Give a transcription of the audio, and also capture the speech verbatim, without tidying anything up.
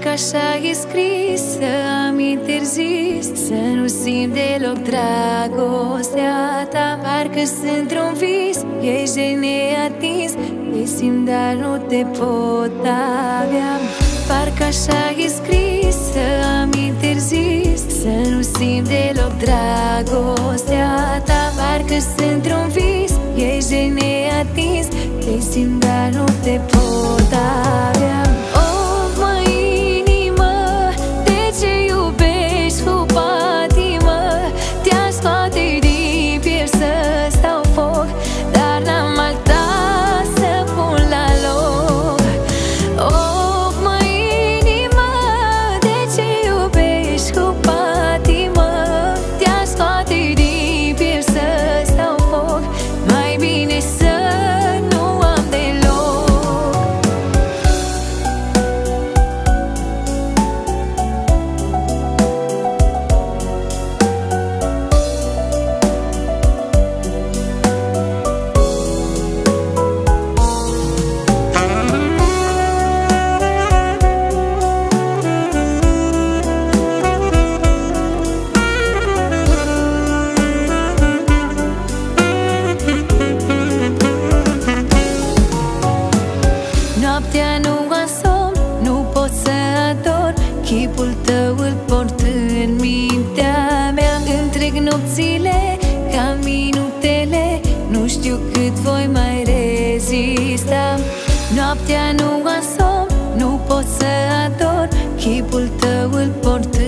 Parcă așa e scris, să am interzis să nu simt deloc dragostea ta. Parcă sunt într-un vis, ești de neatins, te simt, dar nu te pot avea. Parcă așa e scris, să am interzis să nu simt deloc dragostea ta. Parcă sunt într-un vis, ești de neatins, te simt, dar nu te pot avea. Noaptea nu am somn, nu pot să ador, chipul tău îl port în mintea mea. Întreg nopțile ca minutele, nu știu cât voi mai rezista. Noaptea nu am somn, nu pot să ador, chipul tău îl port